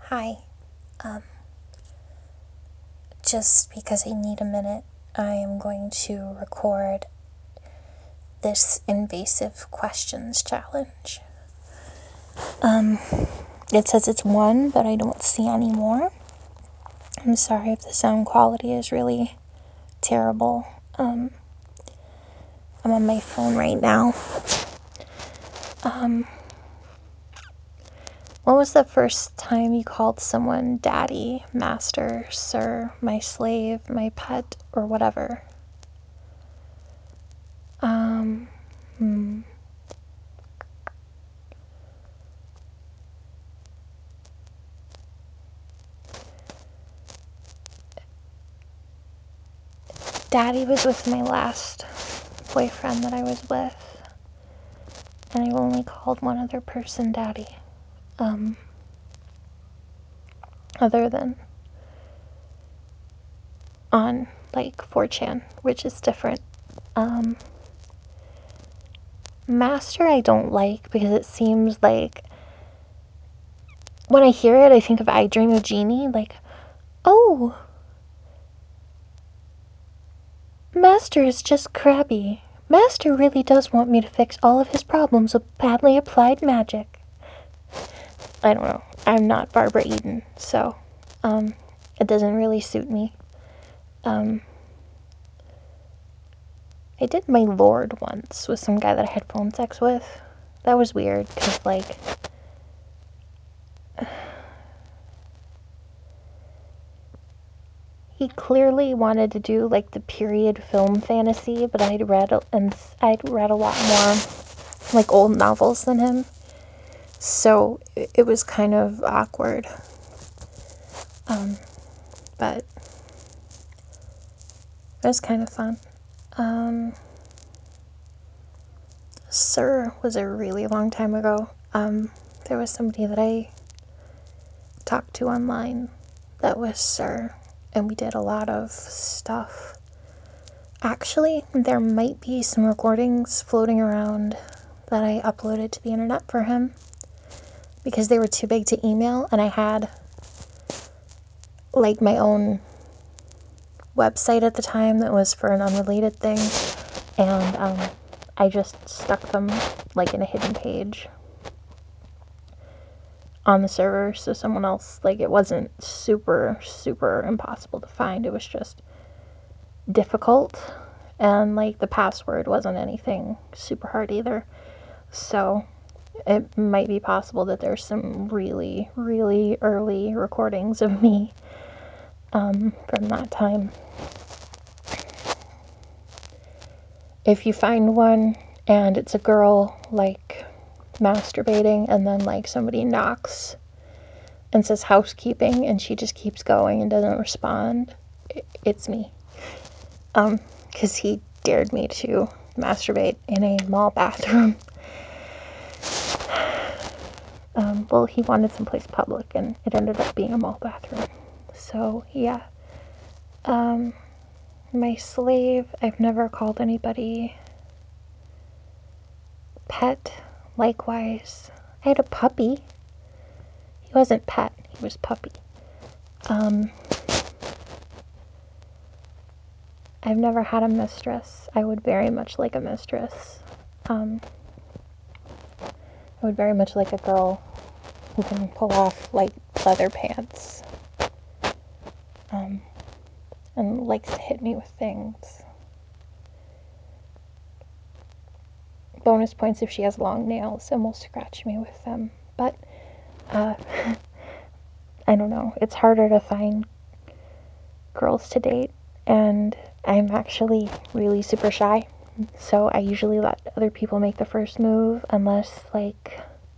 Hi. Um, just because I need a minute, I am going to record this invasive questions challenge. It says it's 1, but I don't see any more. I'm sorry if the sound quality is really terrible. I'm on my phone right now. When was the first time you called someone daddy, master, sir, my slave, my pet, or whatever? Daddy was with my last boyfriend that I was with, and I only called one other person daddy, other than on, like, 4chan, which is different. Master I don't like because it seems like, when I hear it, I think of I Dream of Jeannie, like, oh, Master is just crabby. Master really does want me to fix all of his problems with badly applied magic. I don't know. I'm not Barbara Eden, so it doesn't really suit me. I did my lord once with some guy that I had phone sex with. That was weird, because, like, he clearly wanted to do, like, the period film fantasy, but I'd read a lot more, like, old novels than him. So it was kind of awkward. But it was kind of fun. Sir was a really long time ago. There was somebody that I talked to online that was Sir, and we did a lot of stuff. Actually, there might be some recordings floating around that I uploaded to the internet for him because they were too big to email, and I had, like, my own website at the time that was for an unrelated thing, and I just stuck them, like, in a hidden page on the server, so someone else, like, it wasn't super impossible to find. It was just difficult, and, like, the password wasn't anything super hard either. So it might be possible that there's some really early recordings of me from that time. If you find one and it's a girl, like, masturbating, and then, like, somebody knocks and says housekeeping and she just keeps going and doesn't respond, it's me. Because he dared me to masturbate in a mall bathroom. Well, he wanted someplace public, and it ended up being a mall bathroom. So, yeah. My slave, I've never called anybody pet. Likewise, I had a puppy. He wasn't pet, he was puppy. I've never had a mistress. I would very much like a mistress. I would very much like a girl who can pull off, like, leather pants. And likes to hit me with things. Bonus points if she has long nails and will scratch me with them. But, I don't know. It's harder to find girls to date, and I'm actually really super shy. So I usually let other people make the first move, unless, like,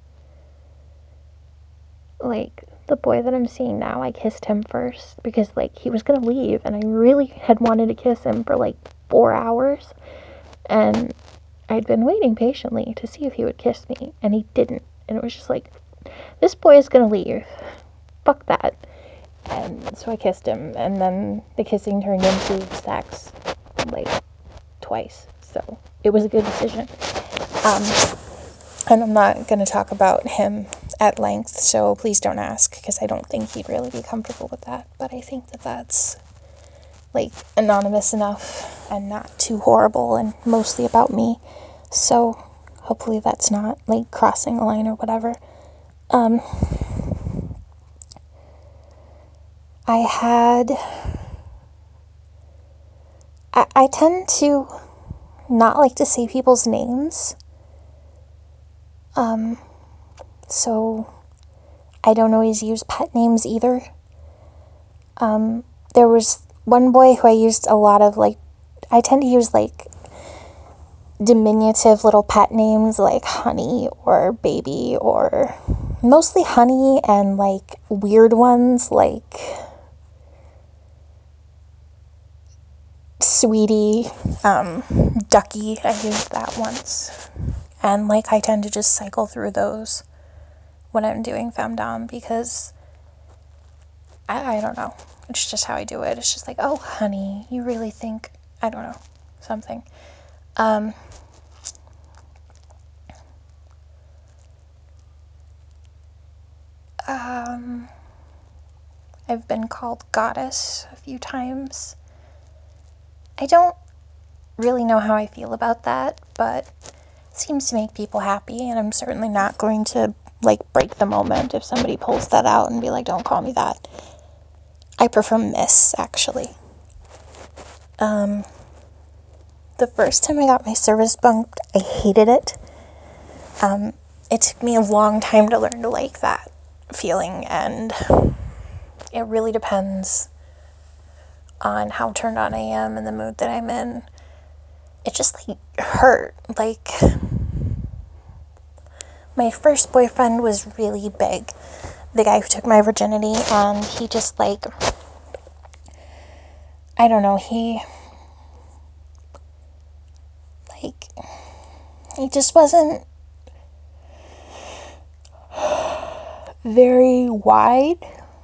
the boy that I'm seeing now, I kissed him first because, like, he was gonna leave, and I really had wanted to kiss him for, like, 4 hours, and I'd been waiting patiently to see if he would kiss me, and he didn't, and it was just like, this boy is gonna leave. Fuck that. And so I kissed him, and then the kissing turned into sex, like, twice, so it was a good decision. And I'm not gonna talk about him at length, so please don't ask, because I don't think he'd really be comfortable with that. But I think that that's, like, anonymous enough and not too horrible and mostly about me. So hopefully that's not, like, crossing a line or whatever. I tend to not like to say people's names. So I don't always use pet names either. There was one boy who I used a lot of, like, I tend to use, like, diminutive little pet names, like Honey or Baby, or mostly Honey, and, like, weird ones, like Sweetie, Ducky. I used that once. And, like, I tend to just cycle through those when I'm doing femdom, because I don't know. It's just how I do it. It's just like, oh, honey, you really think, I don't know, something. I've been called goddess a few times. I don't really know how I feel about that, but it seems to make people happy, and I'm certainly not going to, like, break the moment if somebody pulls that out and be like, don't call me that. I prefer Miss, actually. The first time I got my service bunked, I hated it. It took me a long time to learn to like that feeling, and it really depends on how turned on I am and the mood that I'm in. It just, like, hurt. Like, my first boyfriend was really big, the guy who took my virginity, and he just, like, I don't know, he just wasn't very wide,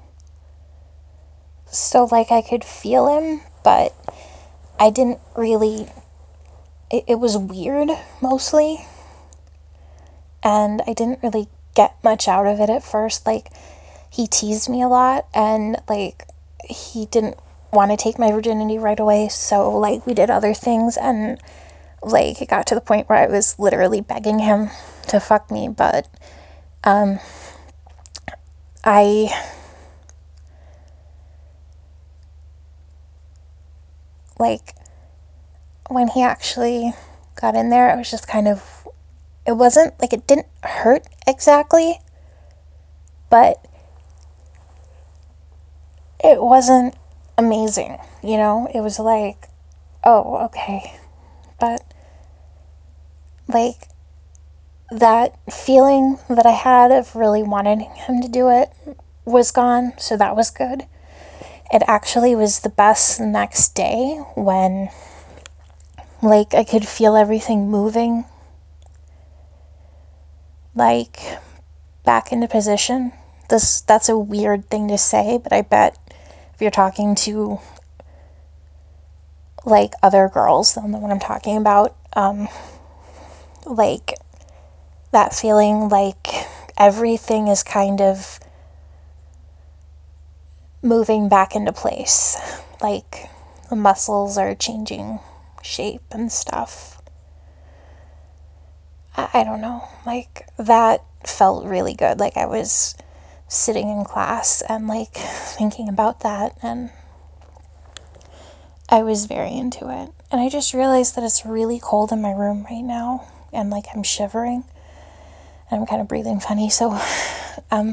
so, like, I could feel him, but I didn't really, it was weird, mostly, and I didn't really get much out of it at first. Like, he teased me a lot, and, like, he didn't want to take my virginity right away, so, like, we did other things, and, like, it got to the point where I was literally begging him to fuck me, but, like, when he actually got in there, it was just kind of, it wasn't, like, it didn't hurt exactly, but it wasn't amazing, you know? It was like, oh, okay. But, like, that feeling that I had of really wanting him to do it was gone, so that was good. It actually was the best the next day when, like, I could feel everything moving, like, back into position. That's a weird thing to say, but I bet if you're talking to, like, other girls, they'll know what I'm talking about. Like, that feeling like everything is kind of moving back into place. Like, the muscles are changing shape and stuff. I don't know. Like, that felt really good. Like, I was sitting in class and, like, thinking about that, and I was very into it. And I just realized that it's really cold in my room right now, and, like, I'm shivering, and I'm kind of breathing funny, so, I'm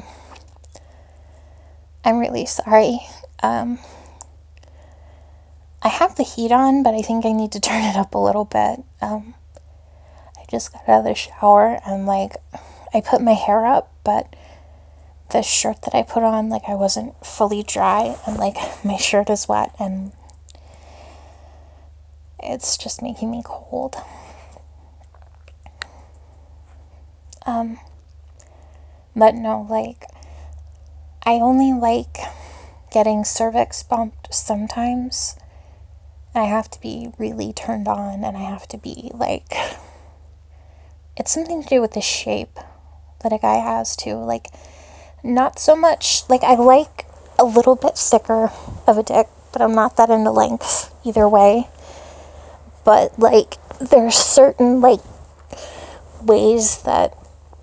really sorry. I have the heat on, but I think I need to turn it up a little bit. I just got out of the shower, and, like, I put my hair up, but the shirt that I put on, like, I wasn't fully dry, and, like, my shirt is wet, and it's just making me cold. But no, like, I only like getting cervix bumped sometimes. I have to be really turned on, and I have to be, like, it's something to do with the shape that a guy has too. Like, not so much, like, I like a little bit thicker of a dick, but I'm not that into length either way. But, like, there's certain, like, ways that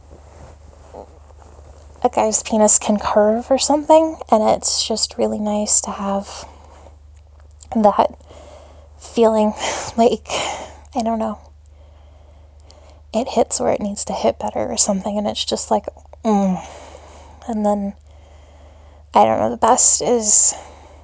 a guy's penis can curve or something, and it's just really nice to have that feeling. Like, I don't know, it hits where it needs to hit better or something, and it's just like, and then, I don't know, the best is,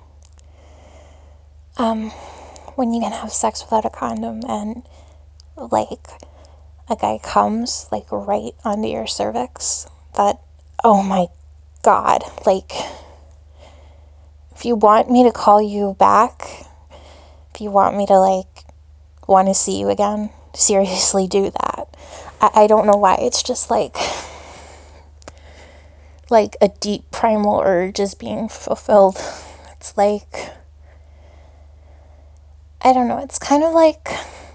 when you can have sex without a condom, and, like, a guy comes, like, right onto your cervix. That, oh my god, like, if you want me to call you back, if you want me to, like, want to see you again, seriously do that. I don't know why, it's just like a deep primal urge is being fulfilled. It's like, I don't know, it's kind of like,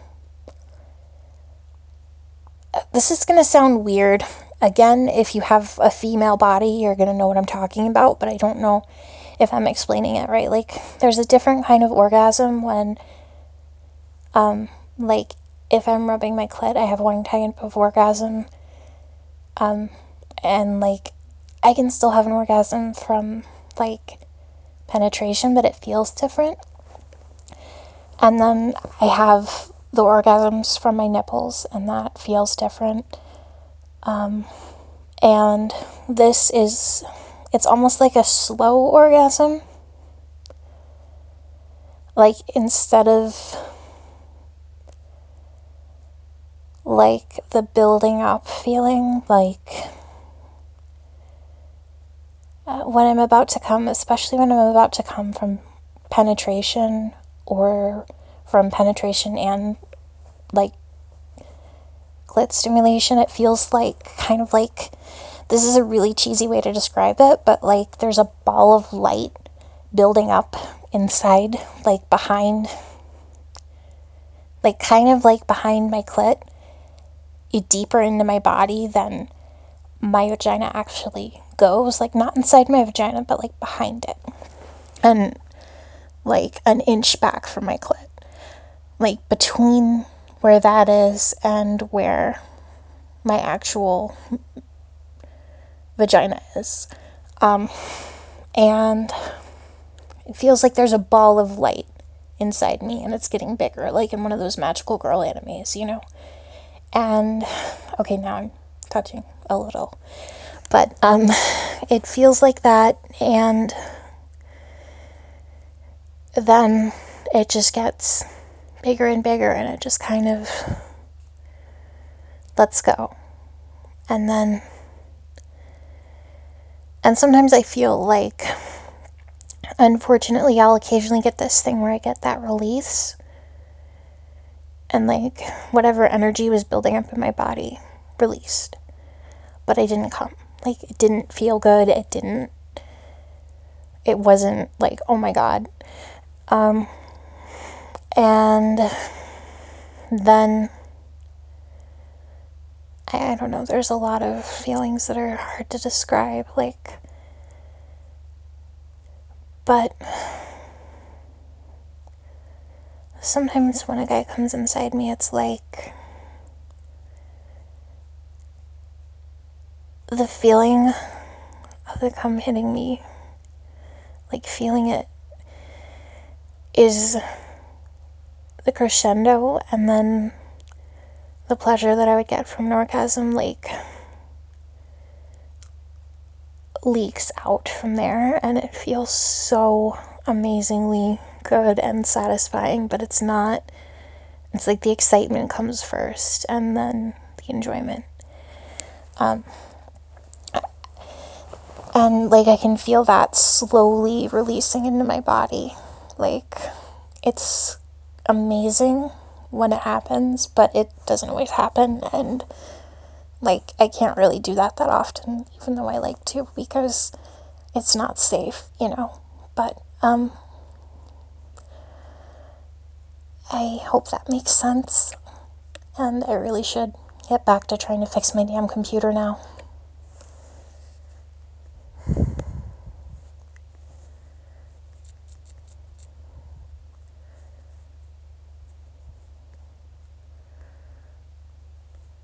this is gonna sound weird. Again, if you have a female body, you're gonna know what I'm talking about, but I don't know if I'm explaining it right. Like, there's a different kind of orgasm when, like, if I'm rubbing my clit, I have one type of orgasm, and, like, I can still have an orgasm from, like, penetration, but it feels different. And then I have the orgasms from my nipples, and that feels different. And this is, it's almost like a slow orgasm. Like, instead of, like, the building up feeling, like, when I'm about to come, especially when I'm about to come from penetration, or from penetration and, like, clit stimulation, it feels like, kind of like, this is a really cheesy way to describe it, but, like, there's a ball of light building up inside, like, behind, like, kind of like behind my clit, deeper into my body than my vagina actually goes. Like, not inside my vagina, but, like, behind it. And, like, an inch back from my clit. Like, between where that is and where my actual vagina is. And it feels like there's a ball of light inside me, and it's getting bigger, like in one of those magical girl animes, you know? And, okay, now I'm touching a little. But, it feels like that, and then it just gets bigger and bigger, and it just kind of lets go. And then, and sometimes I feel like, unfortunately, I'll occasionally get this thing where I get that release, and, like, whatever energy was building up in my body released, but I didn't come. Like, it didn't feel good. It wasn't like, oh my god. And then, I don't know, there's a lot of feelings that are hard to describe, like, but sometimes when a guy comes inside me, it's like, the feeling of the cum hitting me, like, feeling it is the crescendo, and then the pleasure that I would get from an orgasm, like, leaks out from there, and it feels so amazingly good and satisfying, but it's not, it's like the excitement comes first, and then the enjoyment. And, like, I can feel that slowly releasing into my body. Like, it's amazing when it happens, but it doesn't always happen, and, like, I can't really do that often, even though I like to, because it's not safe, you know. But, I hope that makes sense, and I really should get back to trying to fix my damn computer now.